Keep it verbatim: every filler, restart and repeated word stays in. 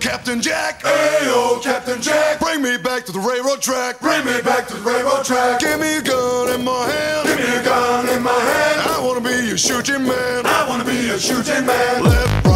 Captain Jack. Ayo, Captain Jack. Bring me back to the railroad track. Bring me back to the railroad track. Give me a gun in my hand. Give me a gun in my hand. I wanna be a shooting man. I wanna be a shooting man. Left,